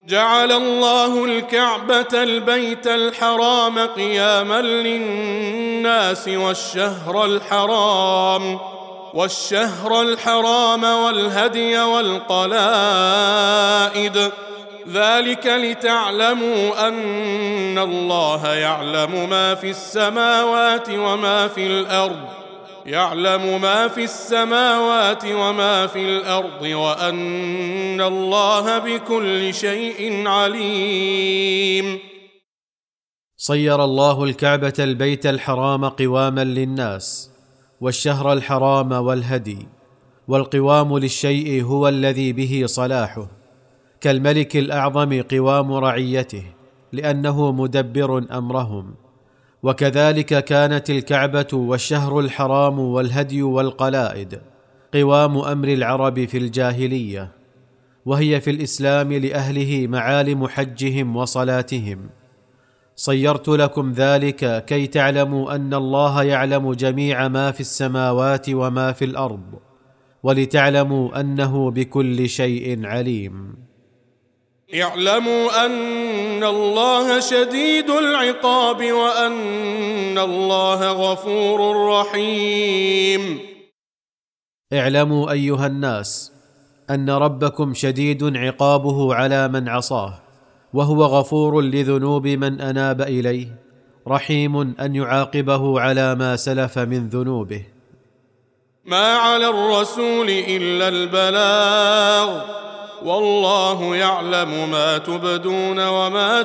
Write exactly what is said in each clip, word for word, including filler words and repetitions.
جعل الله الكعبة البيت الحرام قياما للناس والشهر الحرام والشهر الحرام والهدي والقلائد، ذلك لتعلموا أن الله يعلم ما في السماوات وما في الأرض يعلم ما في السماوات وما في الأرض وأن الله بكل شيء عليم. صير الله الكعبة البيت الحرام قواما للناس والشهر الحرام والهدي، والقوام للشيء هو الذي به صلاحه، كالملك الأعظم قوام رعيته لأنه مدبر أمرهم. وكذلك كانت الكعبة والشهر الحرام والهدي والقلائد قوام أمر العرب في الجاهلية، وهي في الإسلام لأهله معالم حجهم وصلاتهم. صيرت لكم ذلك كي تعلموا أن الله يعلم جميع ما في السماوات وما في الأرض، ولتعلموا أنه بكل شيء عليم. اعلموا أن الله شديد العقاب وأن الله غفور رحيم. اعلموا أيها الناس أن ربكم شديد عقابه على من عصاه، وهو غفور لذنوب من أناب إليه، رحيم أن يعاقبه على ما سلف من ذنوبه. ما على الرسول إلا البلاغ، والله يعلم ما تبدون وما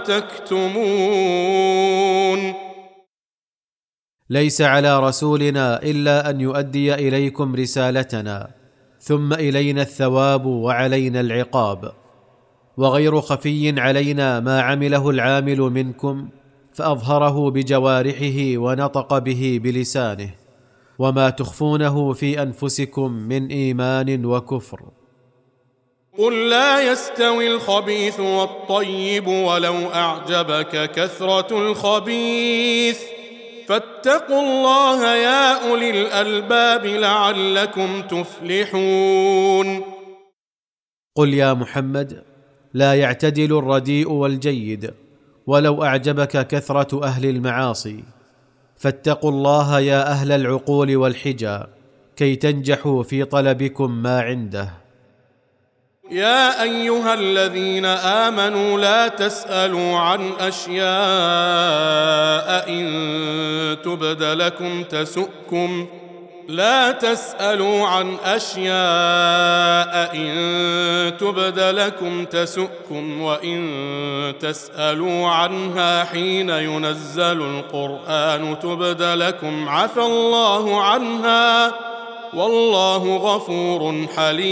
تكتمون. ليس على رسولنا إلا أن يؤدي إليكم رسالتنا، ثم إلينا الثواب وعلينا العقاب. وغير خفي علينا ما عمله العامل منكم فأظهره بجوارحه ونطق به بلسانه، وما تخفونه في أنفسكم من إيمان وكفر. قل لا يستوي الخبيث والطيب ولو أعجبك كثرة الخبيث، فاتقوا الله يا أولي الألباب لعلكم تفلحون. قل يا محمد لا يعتدل الرديء والجيد ولو أعجبك كثرة أهل المعاصي، فاتقوا الله يا أهل العقول والحجى كي تنجحوا في طلبكم ما عنده. يا أيها الذين آمنوا لا تسألوا عن أشياء إن تبد لكم تسؤكم لا تسألوا عن أشياء إن تبد لكم تسؤكم وإن تسألوا عنها حين ينزل القرآن تبد لكم عفى الله عنها والله غفور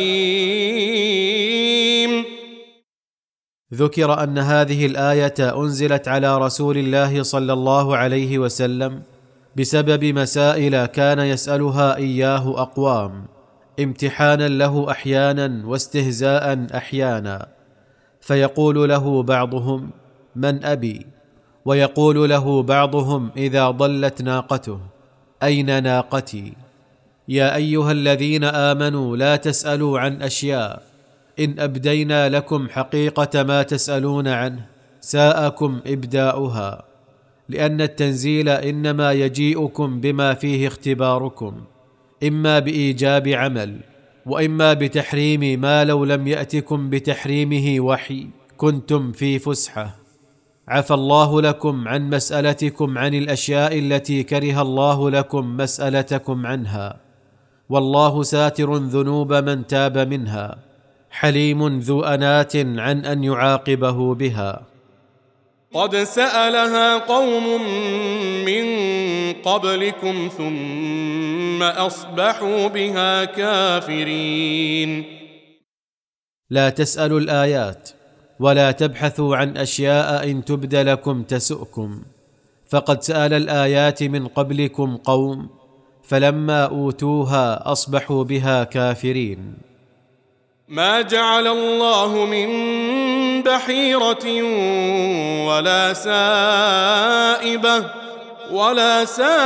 حليم. ذكر أن هذه الآية أنزلت على رسول الله صلى الله عليه وسلم بسبب مسائل كان يسألها إياه أقوام، امتحانا له أحيانا واستهزاء أحيانا، فيقول له بعضهم من أبي، ويقول له بعضهم إذا ضلت ناقته أين ناقتي. يا أيها الذين آمنوا لا تسألوا عن أشياء إن أبدينا لكم حقيقة ما تسألون عنه ساءكم إبداؤها، لأن التنزيل إنما يجيئكم بما فيه اختباركم، إما بإيجاب عمل وإما بتحريم ما لو لم يأتكم بتحريمه وحي كنتم في فسحة. عفى الله لكم عن مسألتكم عن الأشياء التي كره الله لكم مسألتكم عنها، والله ساتر ذنوب من تاب منها، حليم ذو أنات عن أن يعاقبه بها. قد سألها قوم من قبلكم ثم أصبحوا بها كافرين. لا تسألوا الآيات ولا تبحثوا عن أشياء إن تبد لكم تسؤكم، فقد سأل الآيات من قبلكم قوم فلما أوتوها أصبحوا بها كافرين. ما جعل الله من بحيرة ولا سائبة ولا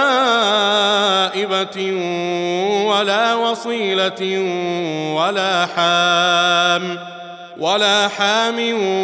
سائبة ولا وصيلة ولا حام، ولا حام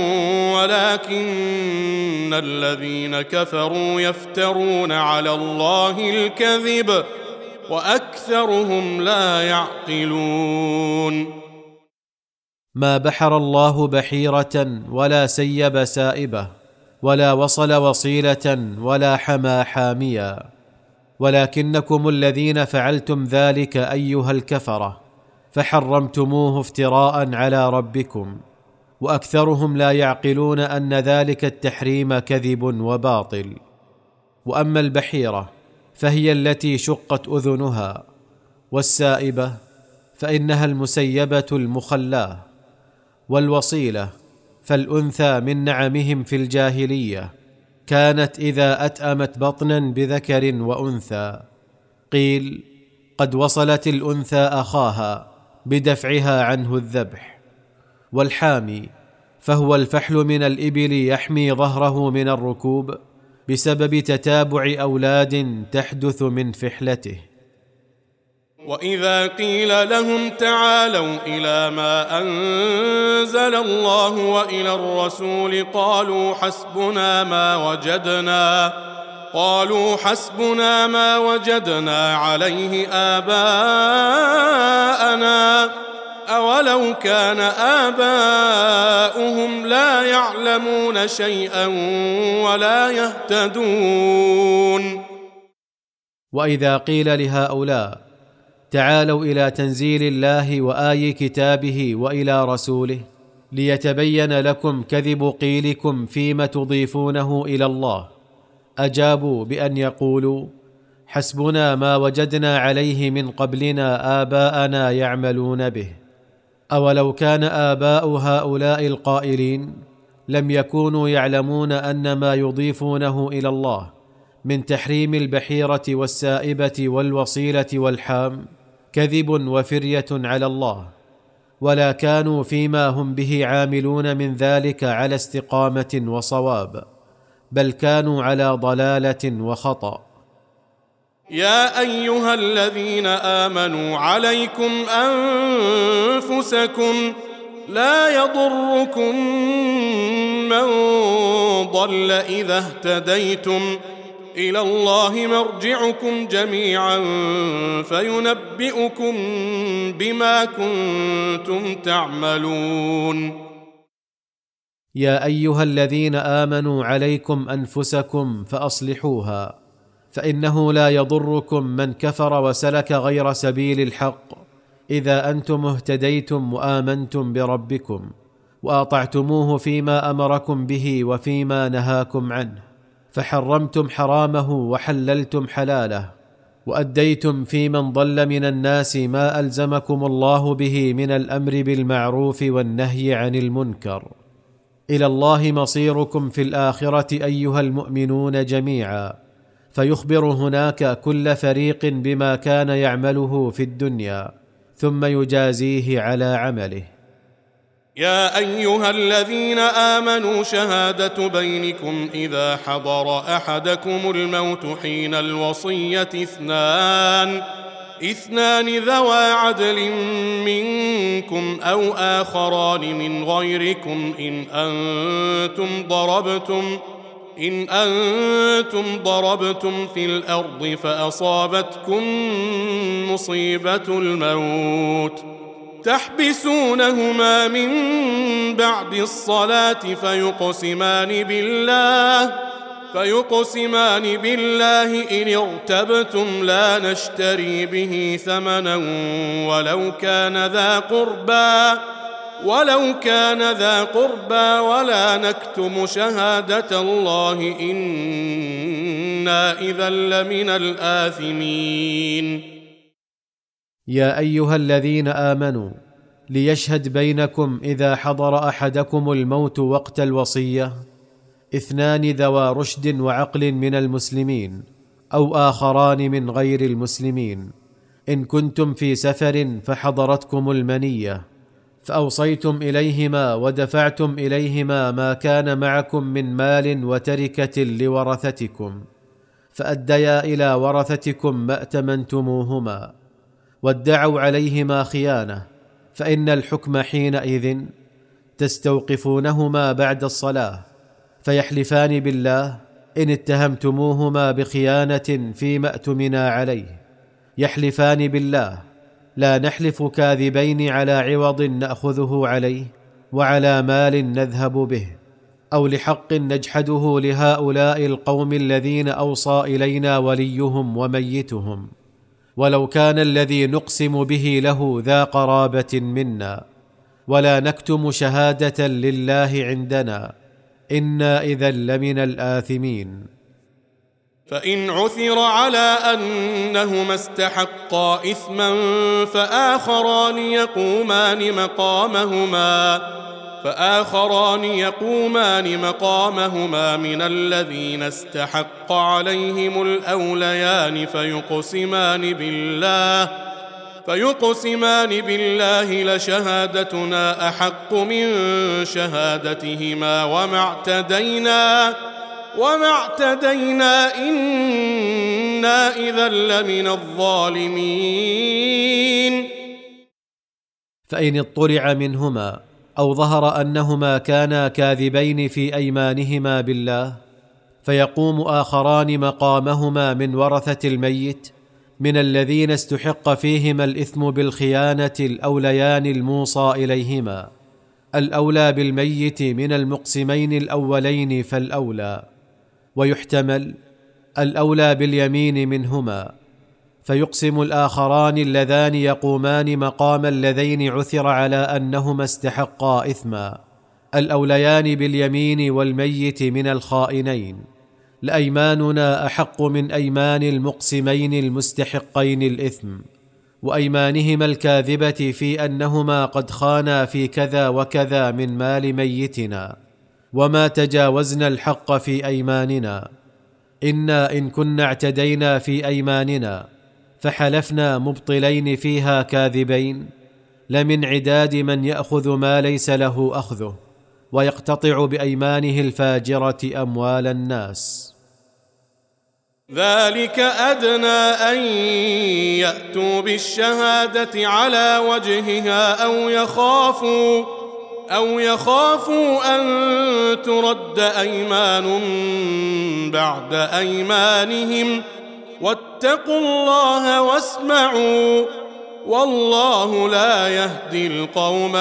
ولكن الذين كفروا يفترون على الله الكذب وأكثرهم لا يعقلون. ما بحر الله بحيرة ولا سيب سائبة ولا وصل وصيلة ولا حمى حاميا، ولكنكم الذين فعلتم ذلك أيها الكفرة فحرمتموه افتراء على ربكم، وأكثرهم لا يعقلون أن ذلك التحريم كذب وباطل. وأما البحيرة فهي التي شقت أذنها، والسائبة فإنها المسيبة المخلاه، والوصيلة فالأنثى من نعمهم في الجاهلية كانت إذا أتأمت بطنا بذكر وأنثى قيل قد وصلت الأنثى أخاها بدفعها عنه الذبح. والحامي فهو الفحل من الإبل يحمي ظهره من الركوب بسبب تتابع أولاد تحدث من فحلته. وإذا قيل لهم تعالوا إلى ما أنزل الله وإلى الرسول قالوا حسبنا ما وجدنا قالوا حسبنا ما وجدنا عليه آباءنا أولو كان آباؤهم لا يعلمون شيئا ولا يهتدون. وإذا قيل لهؤلاء تعالوا إلى تنزيل الله وآي كتابه وإلى رسوله ليتبين لكم كذب قيلكم فيما تضيفونه إلى الله، أجابوا بأن يقولوا حسبنا ما وجدنا عليه من قبلنا آباءنا يعملون به. أولو كان آباء هؤلاء القائلين لم يكونوا يعلمون أن ما يضيفونه إلى الله من تحريم البحيرة والسائبة والوصيلة والحام كذب وفرية على الله، ولا كانوا فيما هم به عاملون من ذلك على استقامة وصواب، بل كانوا على ضلالة وخطأ. يا أيها الذين آمنوا عليكم أنفسكم لا يضركم من ضل إذا اهتديتم إلى الله مرجعكم جميعا فينبئكم بما كنتم تعملون. يا أيها الذين آمنوا عليكم أنفسكم فأصلحوها، فإنه لا يضركم من كفر وسلك غير سبيل الحق إذا أنتم اهتديتم وآمنتم بربكم وأطعتموه فيما أمركم به وفيما نهاكم عنه، فحرمتم حرامه وحللتم حلاله، وأديتم في من ضل من الناس ما ألزمكم الله به من الأمر بالمعروف والنهي عن المنكر. إلى الله مصيركم في الآخرة أيها المؤمنون جميعا، فيخبر هناك كل فريق بما كان يعمله في الدنيا ثم يجازيه على عمله. يا أيها الذين آمنوا شهادة بينكم إذا حضر أحدكم الموت حين الوصية اثنان اثنان ذوى عدل منكم أو آخران من غيركم إن أنتم ضربتم إن أنتم ضربتم في الأرض فأصابتكم مصيبة الموت تحبسونهما من بعد الصلاة فيقسمان بالله فيقسمان بالله إن ارتبتم لا نشتري به ثمنا ولو كان ذا قربى ولو كان ذا قربى ولا نكتم شهادة الله إنا إذا لمن الآثمين. يا أيها الذين آمنوا ليشهد بينكم إذا حضر أحدكم الموت وقت الوصية اثنان ذوى رشد وعقل من المسلمين أو آخران من غير المسلمين إن كنتم في سفر فحضرتكم المنية فأوصيتم إليهما ودفعتم إليهما ما كان معكم من مال وتركة لورثتكم فأديا إلى ورثتكم ما ائتمنتموهما وادعوا عليهما خيانة، فإن الحكم حينئذ تستوقفونهما بعد الصلاة، فيحلفان بالله إن اتهمتموهما بخيانة فيما اؤتمنا عليه، يحلفان بالله: لا نحلف كاذبين على عوض نأخذه عليه وعلى مال نذهب به، أو لحق نجحده لهؤلاء القوم الذين أوصى إلينا وليهم وميتهم، ولو كان الذي نقسم به له ذا قرابة منا، ولا نكتم شهادة لله عندنا، إنا إذا لمن الآثمين. فإن عثر على أنهما استحقا إثما فآخران يقومان مقامهما فآخران يقومان مقامهما من الذين استحق عليهم الأوليان فيقسمان بالله فيقسمان بالله لشهادتنا أحق من شهادتهما وما اعتدينا وما اعتدينا إنا إذا لمن الظالمين. فإن اطلع منهما أو ظهر أنهما كانا كاذبين في أيمانهما بالله، فيقوم آخران مقامهما من ورثة الميت من الذين استحق فيهما الإثم بالخيانة الأوليان الموصى إليهما، الأولى بالميت من المقسمين الأولين فالأولى، ويحتمل الأولى باليمين منهما، فيقسم الآخران اللذان يقومان مقام اللذين عثر على أنهما استحقا إثما، الأوليان باليمين والميت من الخائنين: لأيماننا أحق من أيمان المقسمين المستحقين الإثم، وأيمانهما الكاذبة في أنهما قد خانا في كذا وكذا من مال ميتنا، وما تجاوزنا الحق في أيماننا، إنا إن كنا اعتدينا في أيماننا فحلفنا مبطلين فيها كاذبين، لمن عداد من يأخذ ما ليس له أخذه ويقتطع بأيمانه الفاجرة أموال الناس. ذلك أدنى أن يأتوا بالشهادة على وجهها أو يخافوا أو يخافوا أن ترد أيمان بعد أيمانهم، واتقوا الله واسمعوا والله لا يهدي القوم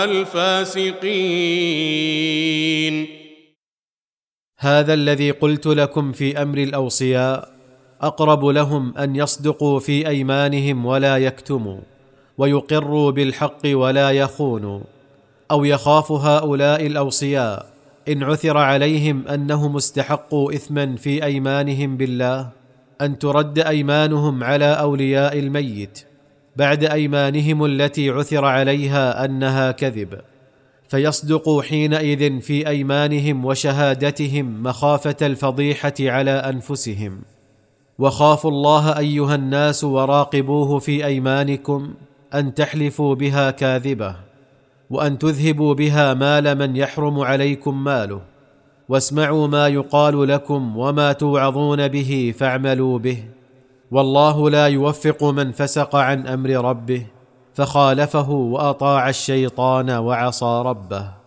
الفاسقين. هذا الذي قلت لكم في أمر الأوصياء أقرب لهم أن يصدقوا في أيمانهم ولا يكتموا، ويقروا بالحق ولا يخونوا، أو يخاف هؤلاء الأوصياء إن عثر عليهم أنهم استحقوا إثما في أيمانهم بالله أن ترد أيمانهم على أولياء الميت بعد أيمانهم التي عثر عليها أنها كذب، فيصدقوا حينئذ في أيمانهم وشهادتهم مخافة الفضيحة على أنفسهم. وخافوا الله أيها الناس وراقبوه في أيمانكم أن تحلفوا بها كاذبة، وأن تذهبوا بها مال من يحرم عليكم ماله، واسمعوا ما يقال لكم وما توعظون به فاعملوا به، والله لا يوفق من فسق عن أمر ربه فخالفه وأطاع الشيطان وعصى ربه.